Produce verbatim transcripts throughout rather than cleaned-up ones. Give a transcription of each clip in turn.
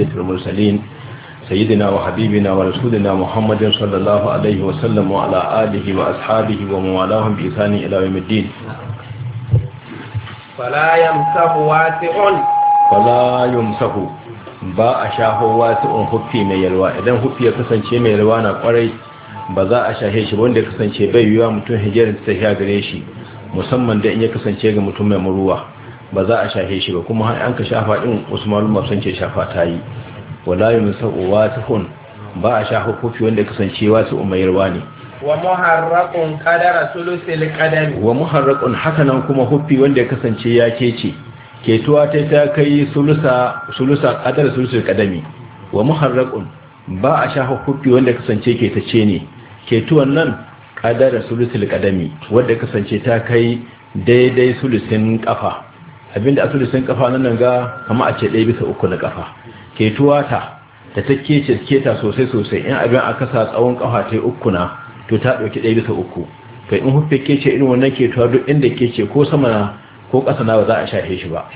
سيد المرسلين سيدنا وحبيبنا ورسولنا محمد صلى الله عليه وسلم وعلى آله وأصحابه ومن والاهم بإحسان إلى يوم الدين. فلا يمسح واسع فلا يمسح ba a shaho wasu un huffi mai yalwa. Idan huffi ya kasance mai yalwa na kwarai ba za a shahe shi ba, wanda ya kasance bai yiwa mutum hijirar ta tafiya gare shi, musamman da in ya kasance ga mutum mai muruwa ba za a shahe shi ba. kuma har an ka shafa din wasu malumma sun ce shafa ta yi. wala yumsau wasihun ba a shaho huffi wanda ya kasance wasu un mai yalwa ne. wa muharraqun qadara sulusil qadami wa muharraqun hakanan kuma huffi wanda ya kasance ya kece ketuwa ta ta kai sulusa sulusa qadar sulusul qadami. wa muharraqun ba a shafa huffi wanda kasance ke tace ne, ketuwan nan qadar sulusul qadami wanda kasance ta kai daidai sulusin kafa. abinda sulusin kafa nan ga kamar a ce ɗaya bisa uku na kafa. ketuwa ta da ta kece keta sosai sosai in abin aka sa tsawon kafa ta uku na to ta dauki ɗaya bisa uku. to in huffi kece irin wannan ketuwa duk inda kece ko sama na ko ƙasa na ba za a shafe shi ba.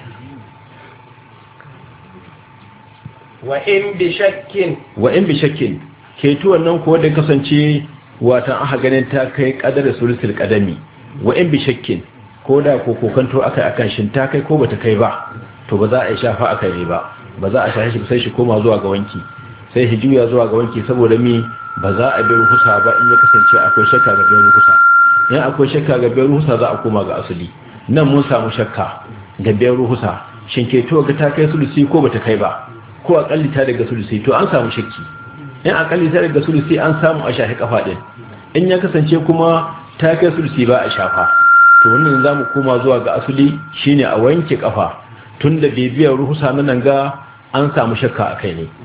wa in bi shakkin wa in bi shakkin ketuwan nan ko da kasance watan aka ganin ta kai qadar sulusul qadami. wa in bi shakkin ko da ko kokanto akai akan shin ta kai ko bata kai ba, to ba za a shafa akai ne ba ba za a shafe shi sai shi koma zuwa ga wanki, sai hijuya zuwa ga wanki. saboda mi ba za a bi ruhusa ba in ya kasance akwai shakka ga bi ruhusa. in akwai shakka ga bi ruhusa za a koma ga asali. nan mun samu shakka ga biyar ruhusa, shin ke to ga ta kai sulusi ko bata kai ba, ko akalli ta daga sulusi, to an samu shakki. in akalli ta daga sulusi an samu a shafi kafa din. in ya kasance kuma ta kai sulusi ba a shafa, to wannan zamu koma zuwa ga asali shine a wanke kafa, tunda bibiyar ruhusa nan ga an samu shakka akai ne.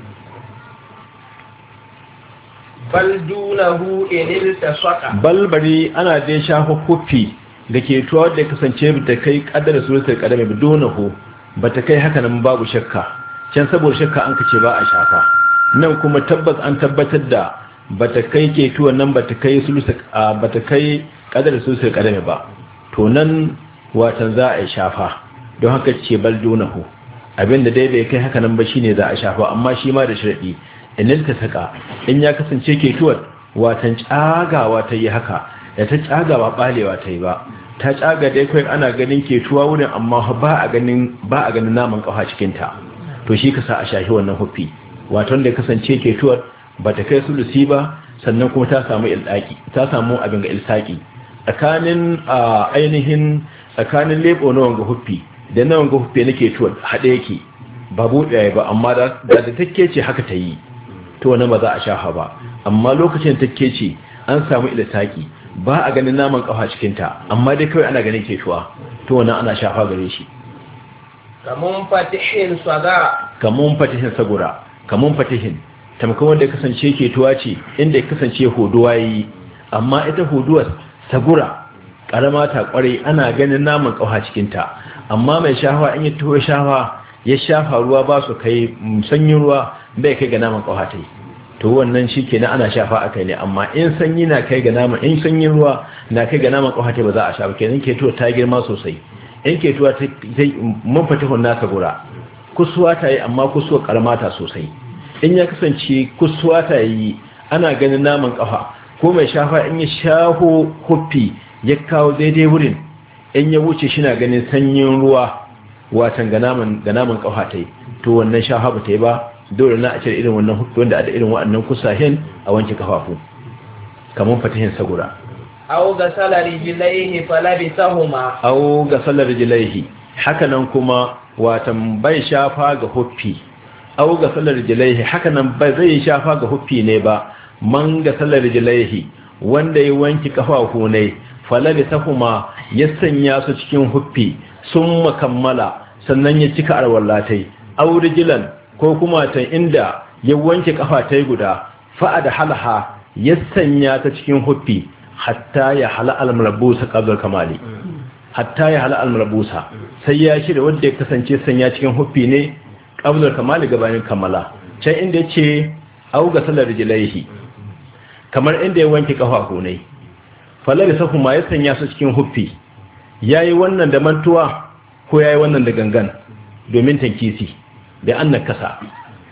bal dunahu inil tasaka bal bari ana dai shafa kufi da ke tuwa da kasance da kai kadar sulusul qadami bidonahu bata kai haka nan babu shakka. can saboda shakka an kace ba a shafa, nan kuma tabbas an tabbatar da bata kai ke tuwa nan bata kai sulusul bata kai kadar sulusul qadami ba, to nan watan za a shafa. don haka ce bal dunahu abinda dai bai kai haka nan ba shine za a shafa, amma shi ma da sharadi inil ta saka in ya kasance ke tuwa watan tsagawa ta yi haka, da ta tsaga ba balewa ta yi ba, ta tsaga dai kai ana ganin ketuwa wurin amma ba a ganin ba a ganin naman kafa cikin ta, to shi ka sa a shahi wannan huffi. wato da kasance ketuwar ba ta kai sulusi ba, sannan kuma ta samu ilaki, ta samu abin ga ilsaki tsakanin ainihin tsakanin lebo na wanga huffi da na wanga huffi na ketuwar hade yake ba buɗe ba, amma da da take ce haka ta yi, to wannan ba za a shafa ba. amma lokacin take ce an samu ilsaki ba a ganin naman kafa cikinta, amma dai kawai ana ganin ketuwa, to wannan ana shafa gare shi. kamun fatihin sagara kamun fatihin sagura kamun fatihin tamkon wanda ya kasance ketuwa ce inda ya kasance hoduwa yi, amma ita hoduwar sagura karama ta kware ana ganin naman kafa cikinta, amma mai shafa in ya tuho shafa ya shafa ruwa ba su kai sanyin ruwa bai kai ga naman kafa ta yi, to wannan shi kenan ana shafa a kai ne. amma in sanyi na kai ga naman in sanyin ruwa na kai ga naman kafa ta ba za a shafa kenan. ketuwa ta girma sosai, in ketuwa ta mun fatihun nasa gura kusuwa ta yi, amma kusuwa karama ta sosai. in ya kasance kusuwa ta yi ana ganin naman kafa, ko mai shafa in ya shaho huffi ya kawo daidai wurin, in ya wuce shi na ganin sanyin ruwa watan ga naman ga naman kafa ta yi, to wannan shafa ba ta yi ba. dole na a cire irin wannan hukki wanda a da irin waɗannan kusahin a wanke kafafu kamar fatihin sagura. aw ga salari jilaihi falabisahuma aw ga salari jilaihi hakanan kuma watan bai shafa ga huffi. aw ga salari jilaihi hakanan bai zai shafa ga huffi ne ba man ga salari jilaihi wanda ya wanke kafafu ne falabisahuma ya sanya su cikin huffi sun makammala sannan ya cika arwallatai. aw rijilan ko kuma ta inda ya wanke kafa ta guda fa'a da halaha ya sanya ta cikin huffi hatta ya hala al-malabusa qabla kamali hatta ya hala al-malabusa sai ya shirya wanda ya kasance sanya cikin huffi ne qabla kamali gabanin kamala. can inda yace auga salar rijlaihi kamar inda ya wanke kafafu ne falari safu ma ya sanya su cikin huffi yayi wannan da mantuwa ko yayi wannan da gangan domin tankisi da annan kasa